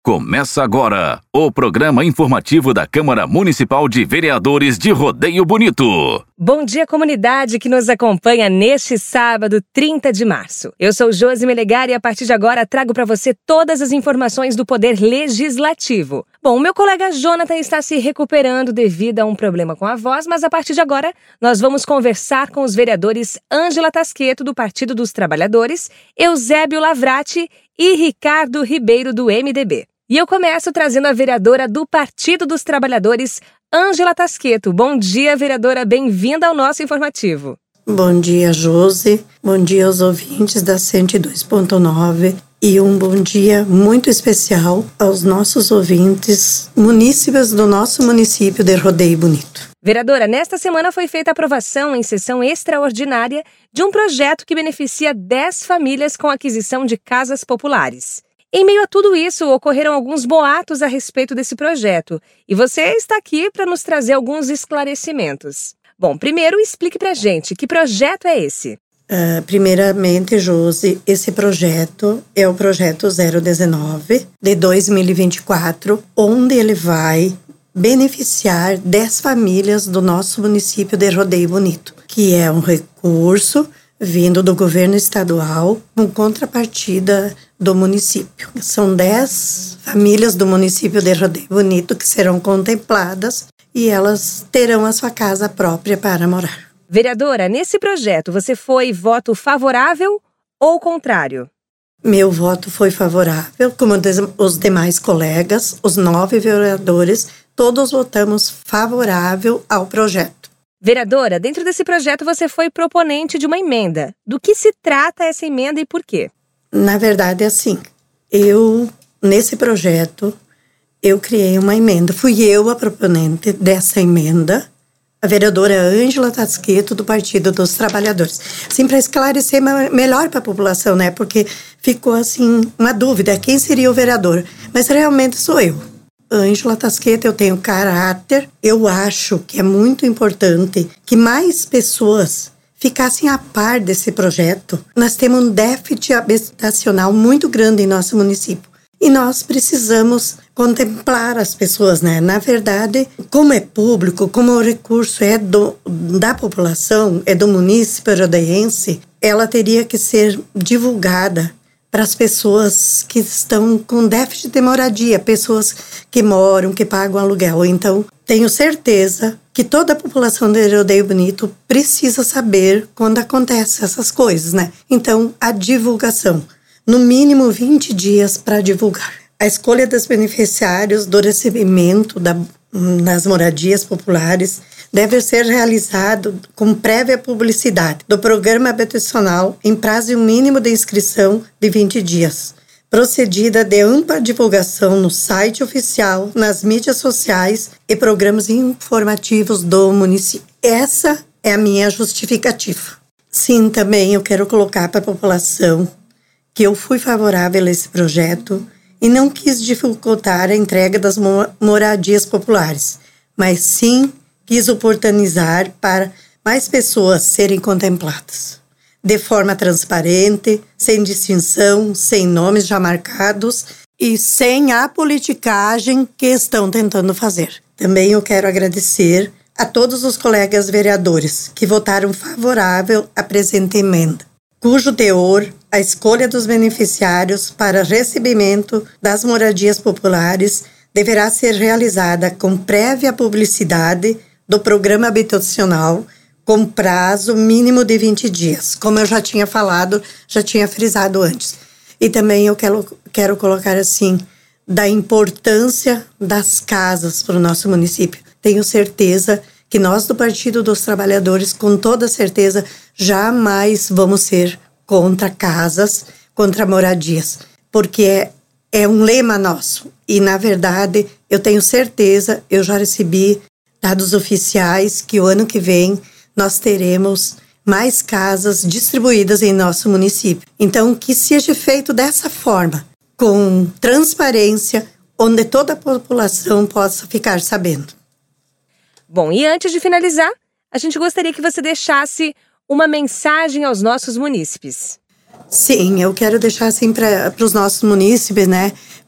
Começa agora o programa informativo da Câmara Municipal de Vereadores de Rodeio Bonito. Bom dia, comunidade que nos acompanha neste sábado, 30 de março. Eu sou Josi Melegari e a partir de agora trago para você todas as informações do Poder Legislativo. Bom, o meu colega Jonathan está se recuperando devido a um problema com a voz, mas a partir de agora nós vamos conversar com os vereadores Ângela Tasqueto, do Partido dos Trabalhadores, Eusébio Lavrati e Ricardo Ribeiro, do MDB. E eu começo trazendo a vereadora do Partido dos Trabalhadores, Ângela Tasqueto. Bom dia, vereadora. Bem-vinda ao nosso informativo. Bom dia, Josi. Bom dia aos ouvintes da 102.9 e um bom dia muito especial aos nossos ouvintes munícipes do nosso município de Rodeio Bonito. Vereadora, nesta semana foi feita a aprovação em sessão extraordinária de um projeto que beneficia 10 famílias com aquisição de casas populares. Em meio a tudo isso, ocorreram alguns boatos a respeito desse projeto e você está aqui para nos trazer alguns esclarecimentos. Bom, primeiro explique pra gente, que projeto é esse? Primeiramente, Josi, esse projeto é o projeto 019 de 2024, onde ele vai beneficiar 10 famílias do nosso município de Rodeio Bonito, que é um recurso vindo do governo estadual com contrapartida do município. São 10 famílias do município de Rodeio Bonito que serão contempladas e elas terão a sua casa própria para morar. Vereadora, nesse projeto você foi voto favorável ou contrário? Meu voto foi favorável, como os demais colegas, os 9 vereadores, todos votamos favorável ao projeto. Vereadora, dentro desse projeto você foi proponente de uma emenda. Do que se trata essa emenda e por quê? Na verdade, é assim, nesse projeto, eu criei uma emenda. Fui eu a proponente dessa emenda, a vereadora Ângela Tasqueto, do Partido dos Trabalhadores. Assim, para esclarecer melhor para a população, né? Porque ficou, assim, uma dúvida, quem seria o vereador? Mas realmente sou eu. Ângela Tasqueto, eu tenho caráter. Eu acho que é muito importante que mais pessoas ficassem a par desse projeto. Nós temos um déficit habitacional muito grande em nosso município. E nós precisamos contemplar as pessoas, né? Na verdade, como é público, como o recurso é da população, é do município rodeiense, ela teria que ser divulgada para as pessoas que estão com déficit de moradia, pessoas que moram, que pagam aluguel. Então, tenho certeza que toda a população de Rodeio Bonito precisa saber quando acontecem essas coisas, né? Então, a divulgação. No mínimo 20 dias para divulgar. A escolha dos beneficiários do recebimento das moradias populares deve ser realizado com prévia publicidade do programa habitacional em prazo mínimo de inscrição de 20 dias, procedida de ampla divulgação no site oficial, nas mídias sociais e programas informativos do município. Essa é a minha justificativa. Sim, também eu quero colocar para a população que eu fui favorável a esse projeto e não quis dificultar a entrega das moradias populares, mas sim quis oportunizar para mais pessoas serem contempladas, de forma transparente, sem distinção, sem nomes já marcados e sem a politicagem que estão tentando fazer. Também eu quero agradecer a todos os colegas vereadores que votaram favorável à presente emenda, cujo teor, a escolha dos beneficiários para recebimento das moradias populares deverá ser realizada com prévia publicidade do programa habitacional com prazo mínimo de 20 dias, como eu já tinha falado, já tinha frisado antes. E também eu quero colocar assim, da importância das casas para o nosso município. Tenho certeza que nós do Partido dos Trabalhadores, com toda certeza, jamais vamos ser contra casas, contra moradias, porque é um lema nosso. E, na verdade, eu tenho certeza, eu já recebi dados oficiais que o ano que vem nós teremos mais casas distribuídas em nosso município. Então, que seja feito dessa forma, com transparência, onde toda a população possa ficar sabendo. Bom, e antes de finalizar, a gente gostaria que você deixasse uma mensagem aos nossos munícipes. Sim, eu quero deixar assim para os nossos munícipes, né?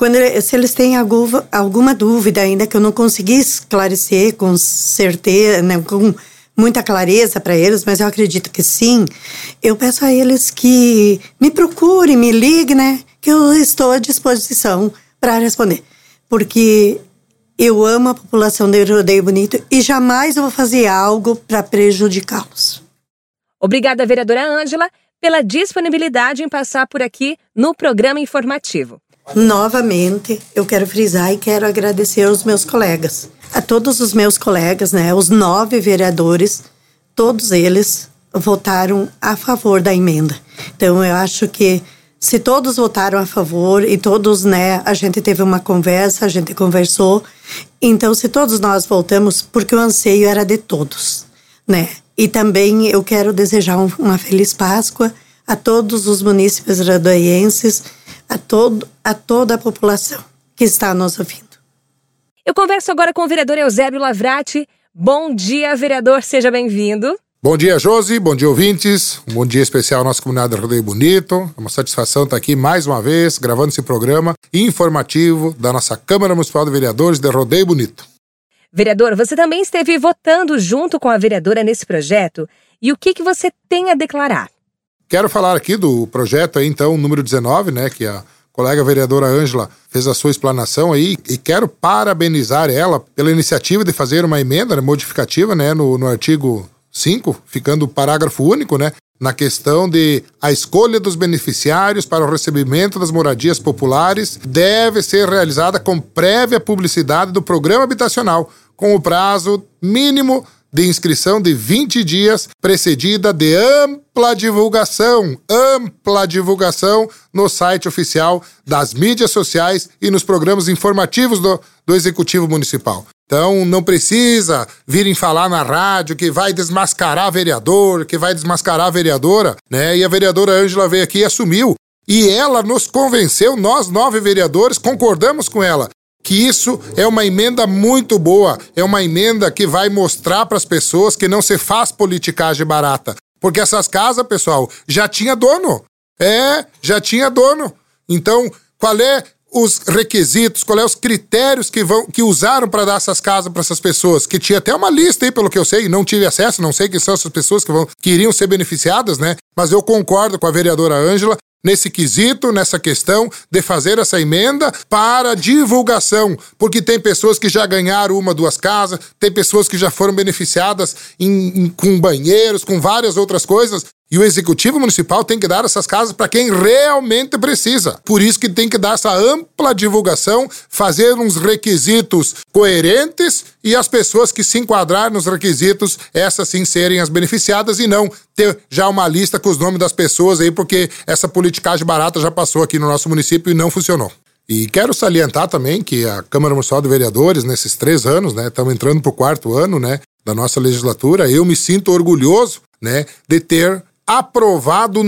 Se eles têm alguma dúvida ainda que eu não consegui esclarecer com certeza, né, com muita clareza para eles, mas eu acredito que sim, eu peço a eles que me procurem, me liguem, né, que eu estou à disposição para responder. Porque eu amo a população de Rodeio Bonito e jamais eu vou fazer algo para prejudicá-los. Obrigada, vereadora Ângela, pela disponibilidade em passar por aqui no programa informativo. Novamente, eu quero frisar e quero agradecer aos meus colegas. A todos os meus colegas, né, os 9 vereadores, todos eles votaram a favor da emenda. Então, eu acho que se todos votaram a favor e todos, né, a gente teve uma conversa, a gente conversou. Então, se todos nós votamos, porque o anseio era de todos, né? E também eu quero desejar uma feliz Páscoa a todos os munícipes rodoienses, a toda a população que está nos ouvindo. Eu converso agora com o vereador Eusébio Lavrati. Bom dia, vereador, seja bem-vindo. Bom dia, Josi, bom dia, ouvintes. Um bom dia especial à nossa comunidade de Rodeio Bonito. É uma satisfação estar aqui mais uma vez, gravando esse programa informativo da nossa Câmara Municipal de Vereadores de Rodeio Bonito. Vereador, você também esteve votando junto com a vereadora nesse projeto. E o que você tem a declarar? Quero falar aqui do projeto aí, então, número 19, né, que a colega vereadora Ângela fez a sua explanação aí, e quero parabenizar ela pela iniciativa de fazer uma emenda, né, modificativa, né, no artigo 5, ficando o parágrafo único, né, na questão de a escolha dos beneficiários para o recebimento das moradias populares deve ser realizada com prévia publicidade do programa habitacional, com o prazo mínimo de inscrição de 20 dias, precedida de ampla divulgação no site oficial das mídias sociais e nos programas informativos do Executivo Municipal. Então, não precisa virem falar na rádio que vai desmascarar vereador, que vai desmascarar a vereadora, né? E a vereadora Ângela veio aqui e assumiu. E ela nos convenceu, nós 9 vereadores, concordamos com ela, que isso é uma emenda muito boa, é uma emenda que vai mostrar para as pessoas que não se faz politicagem barata. Porque essas casas, pessoal, já tinha dono. Já tinha dono. Então, qual é os requisitos, qual é os critérios que usaram para dar essas casas para essas pessoas? Que tinha até uma lista aí, pelo que eu sei, não tive acesso, não sei quem são essas pessoas que iriam ser beneficiadas, né? Mas eu concordo com a vereadora Ângela nesse quesito, nessa questão de fazer essa emenda para divulgação, porque tem pessoas que já ganharam 1, 2 casas, tem pessoas que já foram beneficiadas com banheiros, com várias outras coisas, e o Executivo Municipal tem que dar essas casas para quem realmente precisa. Por isso que tem que dar essa ampla divulgação, fazer uns requisitos coerentes e as pessoas que se enquadrarem nos requisitos, essas sim serem as beneficiadas e não ter já uma lista com os nomes das pessoas aí, porque essa politicagem barata já passou aqui no nosso município e não funcionou. E quero salientar também que a Câmara Municipal de Vereadores, nesses 3 anos, né, estamos entrando para o 4º ano, né, da nossa legislatura, eu me sinto orgulhoso, né, de ter aprovado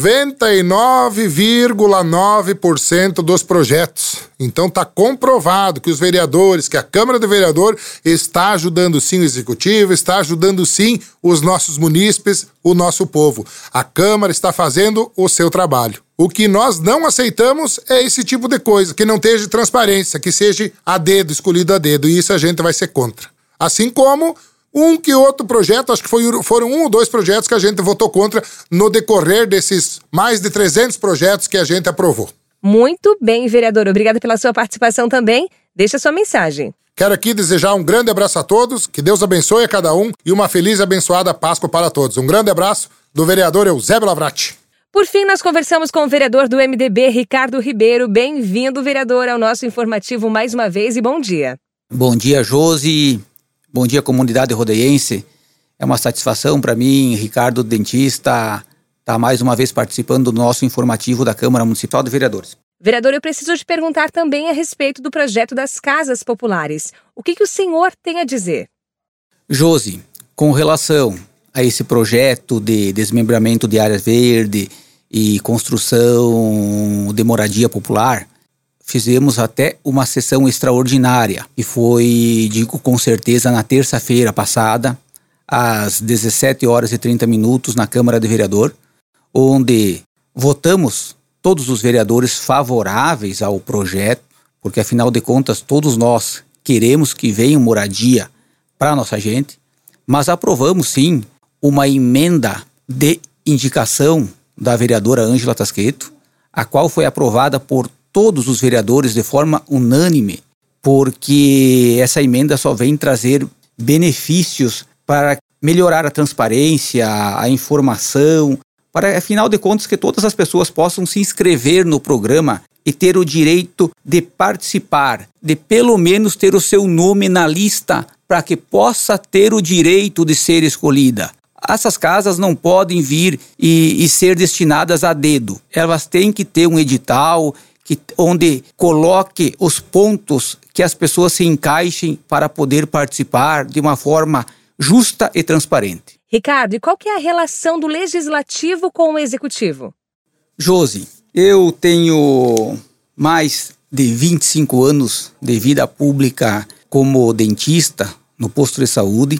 99,9% dos projetos. Então está comprovado que os vereadores, que a Câmara de Vereador está ajudando sim o Executivo, está ajudando sim os nossos munícipes, o nosso povo. A Câmara está fazendo o seu trabalho. O que nós não aceitamos é esse tipo de coisa, que não esteja transparência, que seja a dedo, escolhido a dedo, e isso a gente vai ser contra. Assim como um que outro projeto, acho que foram 1 ou 2 projetos que a gente votou contra no decorrer desses mais de 300 projetos que a gente aprovou. Muito bem, vereador. Obrigada pela sua participação também. Deixa sua mensagem. Quero aqui desejar um grande abraço a todos, que Deus abençoe a cada um e uma feliz e abençoada Páscoa para todos. Um grande abraço do vereador Eusébio Lavrati. Por fim, nós conversamos com o vereador do MDB, Ricardo Ribeiro. Bem-vindo, vereador, ao nosso informativo mais uma vez e bom dia. Bom dia, Josi. Bom dia, comunidade rodeiense. É uma satisfação para mim, Ricardo, dentista, estar mais uma vez participando do nosso informativo da Câmara Municipal de Vereadores. Vereador, eu preciso te perguntar também a respeito do projeto das casas populares. O que o senhor tem a dizer? Josi, com relação a esse projeto de desmembramento de área verde e construção de moradia popular, fizemos até uma sessão extraordinária, que foi, digo com certeza, na terça-feira passada, às 17h30 na Câmara de Vereador, onde votamos todos os vereadores favoráveis ao projeto, porque afinal de contas todos nós queremos que venha moradia para a nossa gente, mas aprovamos sim uma emenda de indicação da vereadora Ângela Tasqueto, a qual foi aprovada por todos os vereadores de forma unânime, porque essa emenda só vem trazer benefícios para melhorar a transparência, a informação, para, afinal de contas, que todas as pessoas possam se inscrever no programa e ter o direito de participar, de pelo menos ter o seu nome na lista para que possa ter o direito de ser escolhida. Essas casas não podem vir e ser destinadas a dedo. Elas têm que ter um edital onde coloque os pontos que as pessoas se encaixem para poder participar de uma forma justa e transparente. Ricardo, e qual que é a relação do legislativo com o executivo? Josi, eu tenho mais de 25 anos de vida pública como dentista no posto de saúde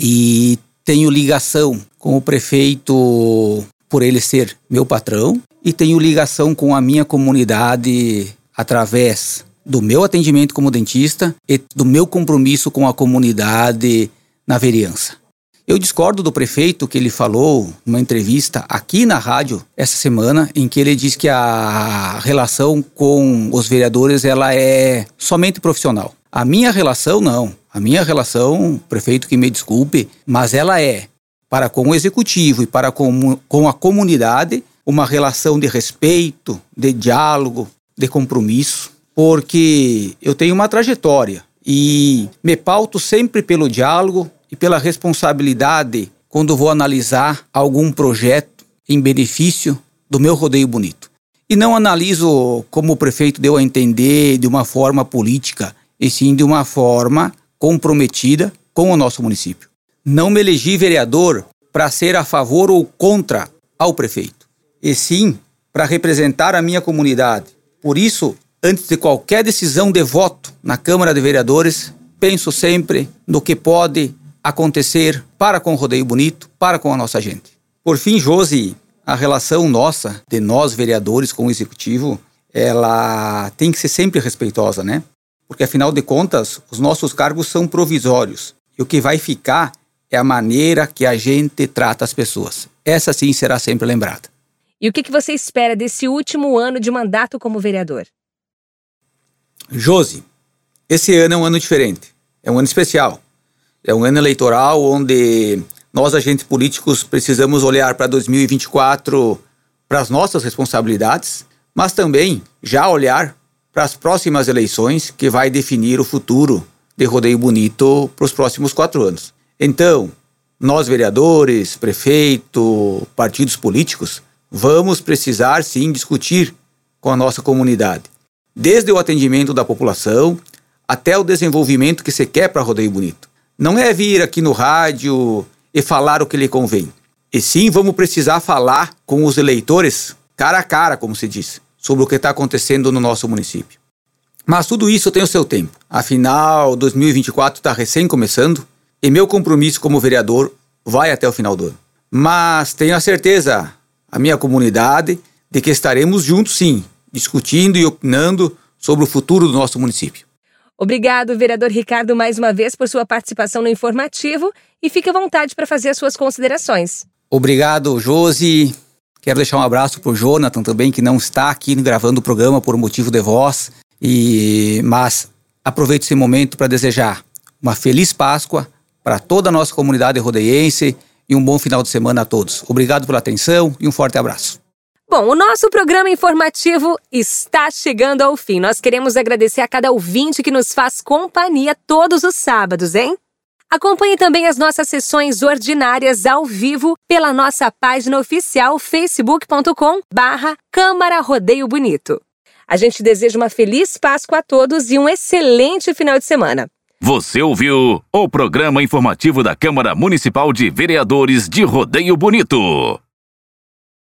e tenho ligação com o prefeito por ele ser meu patrão e tenho ligação com a minha comunidade através do meu atendimento como dentista e do meu compromisso com a comunidade na vereança. Eu discordo do prefeito que ele falou numa entrevista aqui na rádio essa semana, em que ele diz que a relação com os vereadores ela é somente profissional. A minha relação não. A minha relação, prefeito que me desculpe, mas ela é para com o executivo e para com a comunidade uma relação de respeito, de diálogo, de compromisso, porque eu tenho uma trajetória e me pauto sempre pelo diálogo e pela responsabilidade quando vou analisar algum projeto em benefício do meu rodeio bonito. E não analiso, como o prefeito deu a entender, de uma forma política, e sim de uma forma comprometida com o nosso município. Não me elegi vereador para ser a favor ou contra ao prefeito, e sim para representar a minha comunidade. Por isso, antes de qualquer decisão de voto na Câmara de Vereadores, penso sempre no que pode acontecer para com o Rodeio Bonito, para com a nossa gente. Por fim, Josi, a relação nossa, de nós vereadores com o Executivo, ela tem que ser sempre respeitosa, né? Porque, afinal de contas, os nossos cargos são provisórios. E o que vai ficar é a maneira que a gente trata as pessoas. Essa sim será sempre lembrada. E o que você espera desse último ano de mandato como vereador? Josi, esse ano é um ano diferente. É um ano especial. É um ano eleitoral onde nós, agentes políticos, precisamos olhar para 2024 para as nossas responsabilidades, mas também já olhar para as próximas eleições que vai definir o futuro de Rodeio Bonito para os próximos 4 anos. Então, nós vereadores, prefeito, partidos políticos, vamos precisar sim discutir com a nossa comunidade, desde o atendimento da população até o desenvolvimento que se quer para Rodeio Bonito. Não é vir aqui no rádio e falar o que lhe convém. E sim, vamos precisar falar com os eleitores, cara a cara, como se diz, sobre o que está acontecendo no nosso município. Mas tudo isso tem o seu tempo. Afinal, 2024 está recém começando e meu compromisso como vereador vai até o final do ano. Mas tenho a certeza, a minha comunidade, de que estaremos juntos sim, discutindo e opinando sobre o futuro do nosso município. Obrigado, vereador Ricardo, mais uma vez por sua participação no Informativo e fique à vontade para fazer as suas considerações. Obrigado, Josi. Quero deixar um abraço para o Jonathan também, que não está aqui gravando o programa por motivo de voz. Mas aproveito esse momento para desejar uma feliz Páscoa para toda a nossa comunidade rodeiense e um bom final de semana a todos. Obrigado pela atenção e um forte abraço. Bom, o nosso programa informativo está chegando ao fim. Nós queremos agradecer a cada ouvinte que nos faz companhia todos os sábados, hein? Acompanhe também as nossas sessões ordinárias ao vivo pela nossa página oficial facebook.com/Câmara Rodeio Bonito. A gente deseja uma feliz Páscoa a todos e um excelente final de semana. Você ouviu o programa informativo da Câmara Municipal de Vereadores de Rodeio Bonito.